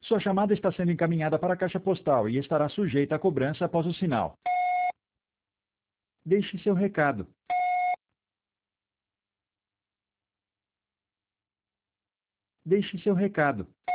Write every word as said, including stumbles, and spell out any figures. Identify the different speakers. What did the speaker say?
Speaker 1: Sua chamada está sendo encaminhada para a caixa postal e estará sujeita a cobrança após o sinal. Deixe seu recado. Deixe seu recado.